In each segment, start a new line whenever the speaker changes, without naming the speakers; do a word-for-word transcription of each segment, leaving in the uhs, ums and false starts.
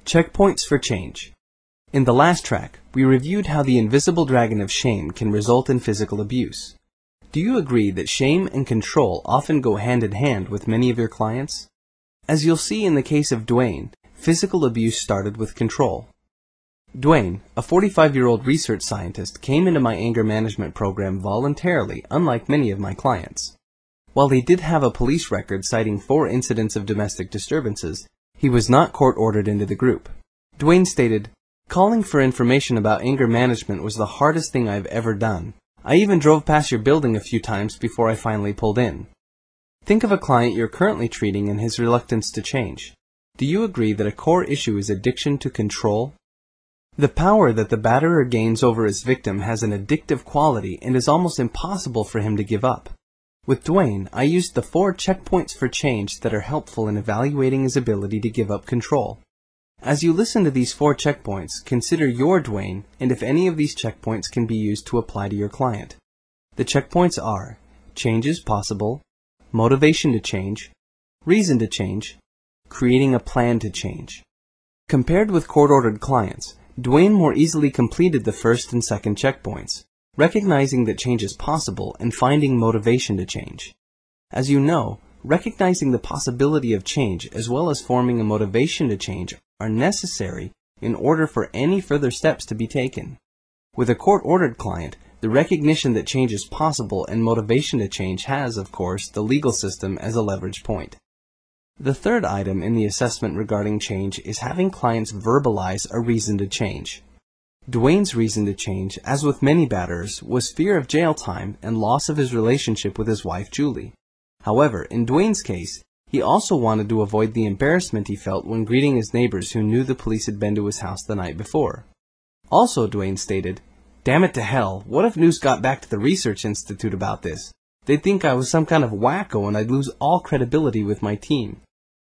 Checkpoints for change. In the last track, we reviewed how the invisible dragon of shame can result in physical abuse. Do you agree that shame and control often go hand in hand with many of your clients? As you'll see in the case of Dwayne, physical abuse started with control. Dwayne, a forty-five-year-old research scientist, came into my anger management program voluntarily, unlike many of my clients. While he did have a police record citing four incidents of domestic disturbances, he was not court-ordered into the group. Dwayne stated, "Calling for information about anger management was the hardest thing I've ever done. I even drove past your building a few times before I finally pulled in." Think of a client you're currently treating and his reluctance to change. Do you agree that a core issue is addiction to control? The power that the batterer gains over his victim has an addictive quality and is almost impossible for him to give up. With Dwayne, I used the four checkpoints for change that are helpful in evaluating his ability to give up control. As you listen to these four checkpoints, consider your Dwayne and if any of these checkpoints can be used to apply to your client. The checkpoints are: change is possible, motivation to change, reason to change, creating a plan to change. Compared with court-ordered clients, Dwayne more easily completed the first and second checkpoints, recognizing that change is possible and finding motivation to change. As you know, recognizing the possibility of change as well as forming a motivation to change are necessary in order for any further steps to be taken. With a court-ordered client, the recognition that change is possible and motivation to change has, of course, the legal system as a leverage point. The third item in the assessment regarding change is having clients verbalize a reason to change. Dwayne's reason to change, as with many batterers, was fear of jail time and loss of his relationship with his wife Julie. However, in Dwayne's case, he also wanted to avoid the embarrassment he felt when greeting his neighbors who knew the police had been to his house the night before. Also, Dwayne stated, "Damn it to hell, what if news got back to the Research Institute about this? They'd think I was some kind of wacko and I'd lose all credibility with my team."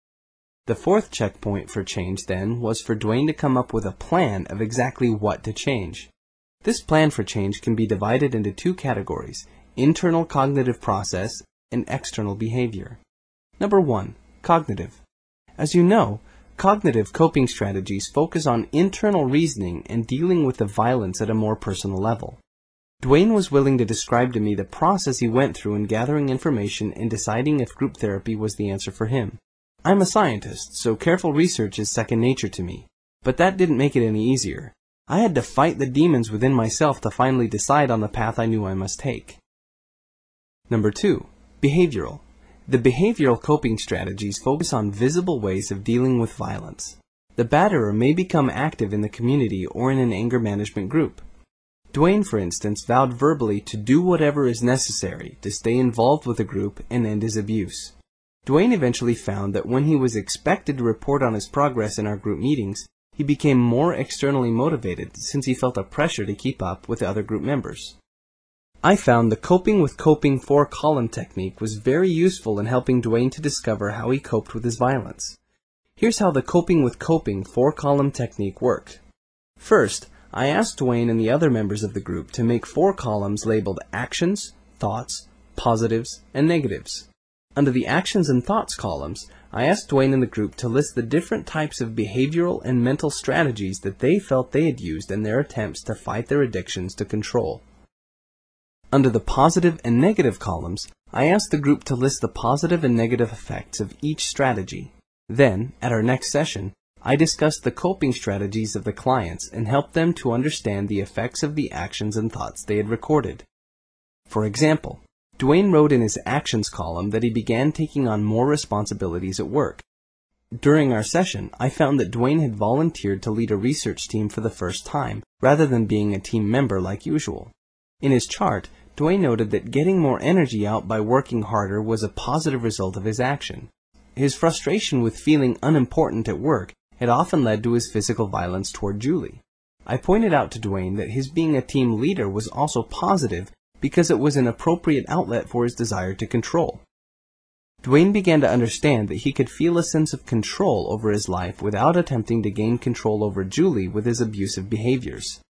The fourth checkpoint for change, then, was for Dwayne to come up with a plan of exactly what to change. This plan for change can be divided into two categories: internal cognitive process and external behavior. Number one, cognitive. As you know, cognitive coping strategies focus on internal reasoning and dealing with the violence at a more personal level. Dwayne was willing to describe to me the process he went through in gathering information and deciding if group therapy was the answer for him. I'm a scientist, so careful research is second nature to me, but that didn't make it any easier. I had to fight the demons within myself to finally decide on the path I knew I must take. Number two, behavioral. The behavioral coping strategies focus on visible ways of dealing with violence. The batterer may become active in the community or in an anger management group. Dwayne, for instance, vowed verbally to do whatever is necessary to stay involved with the group and end his abuse. Dwayne eventually found that when he was expected to report on his progress in our group meetings, he became more externally motivated since he felt a pressure to keep up with the other group members. I found the coping with coping four-column technique was very useful in helping Dwayne to discover how he coped with his violence. Here's how the coping with coping four-column technique worked. First, I asked Dwayne and the other members of the group to make four columns labeled actions, thoughts, positives, and negatives. Under the actions and thoughts columns, I asked Dwayne and the group to list the different types of behavioral and mental strategies that they felt they had used in their attempts to fight their addictions to control. Under the positive and negative columns, I asked the group to list the positive and negative effects of each strategy. Then, at our next session, I discussed the coping strategies of the clients and helped them to understand the effects of the actions and thoughts they had recorded. For example, Dwayne wrote in his actions column that he began taking on more responsibilities at work. During our session, I found that Dwayne had volunteered to lead a research team for the first time, rather than being a team member like usual. In his chart, Dwayne noted that getting more energy out by working harder was a positive result of his action. His frustration with feeling unimportant at work had often led to his physical violence toward Julie. I pointed out to Dwayne that his being a team leader was also positive because it was an appropriate outlet for his desire to control. Dwayne began to understand that he could feel a sense of control over his life without attempting to gain control over Julie with his abusive behaviors.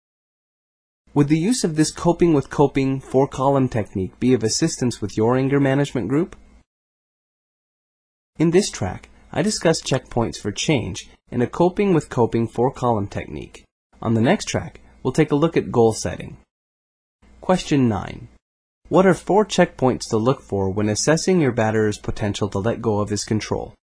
Would the use of this coping with coping four-column technique be of assistance with your anger management group? In this track, I discussed checkpoints for change in a coping with coping four-column technique. On the next track, we'll take a look at goal setting. Question nine. What are four checkpoints to look for when assessing your batterer's potential to let go of his control?